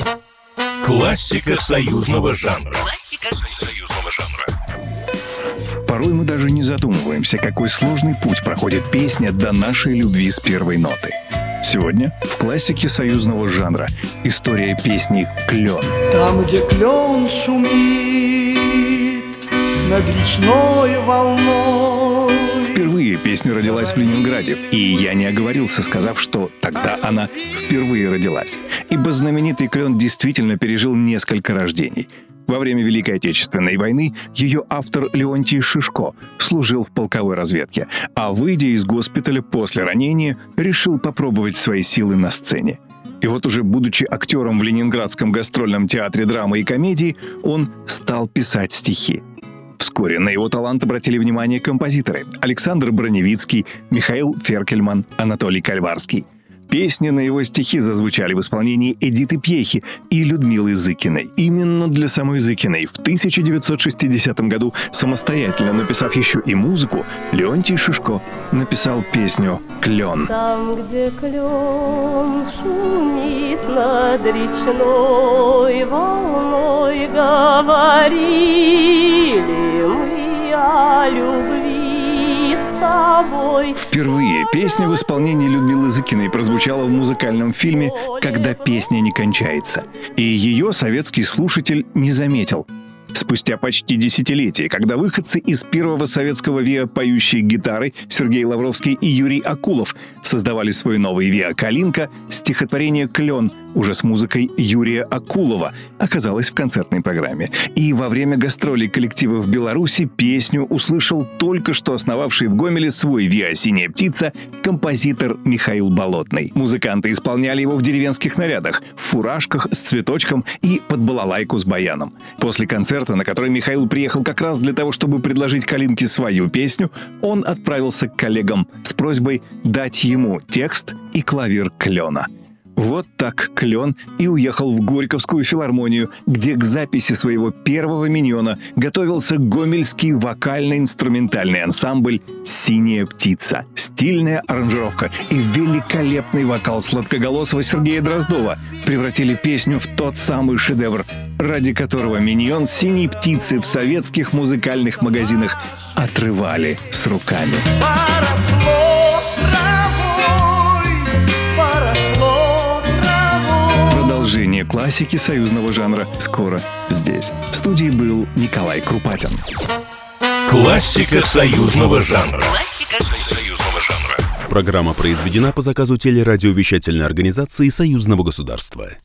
Классика союзного жанра. Порой мы даже не задумываемся, какой сложный путь проходит песня до нашей любви с первой ноты. Сегодня в классике союзного жанра история песни «Клен». Там, где клен шумит над речной волной. Впервые песня родилась в Ленинграде, и я не оговорился, сказав, что тогда она впервые родилась. Ибо знаменитый «Клен» действительно пережил несколько рождений. Во время Великой Отечественной войны ее автор Леонтий Шишко служил в полковой разведке, а, выйдя из госпиталя после ранения, решил попробовать свои силы на сцене. И вот уже будучи актером в Ленинградском гастрольном театре драмы и комедии, он стал писать стихи. Вскоре на его талант обратили внимание композиторы Александр Броневицкий, Михаил Феркельман, Анатолий Кальварский. Песни на его стихи зазвучали в исполнении Эдиты Пьехи и Людмилы Зыкиной. Именно для самой Зыкиной в 1960 году, самостоятельно написав еще и музыку, Леонтий Шишко написал песню «Клен». Там, где клен шумит над речной волной, говорили мы о любви с тобой. Впервые песня в исполнении Людмилы Зыкиной прозвучала в музыкальном фильме «Когда песня не кончается». И ее советский слушатель не заметил. Спустя почти десятилетие, когда выходцы из первого советского ВИА «Поющие гитары» Сергей Лавровский и Юрий Акулов создавали свой новый ВИА «Калинка», стихотворение «Клен» уже с музыкой Юрия Акулова оказалось в концертной программе. И во время гастролей коллектива в Беларуси песню услышал только что основавший в Гомеле свой ВИА «Синяя птица» композитор Михаил Болотный. Музыканты исполняли его в деревенских нарядах, в фуражках с цветочком и под балалайку с баяном. После концерта, на который Михаил приехал как раз для того, чтобы предложить Калинке свою песню, он отправился к коллегам с просьбой дать ему текст и клавир «Клена». Вот так «Клен» и уехал в Горьковскую филармонию, где к записи своего первого миньона готовился гомельский вокально-инструментальный ансамбль «Синяя птица». Стильная аранжировка и великолепный вокал сладкоголосого Сергея Дроздова превратили песню в тот самый шедевр, ради которого миньон «Синей птицы» в советских музыкальных магазинах отрывали с руками. Продолжение классики союзного жанра скоро здесь. В студии был Николай Крупатин. Классика союзного жанра. Программа произведена по заказу телерадиовещательной организации Союзного государства.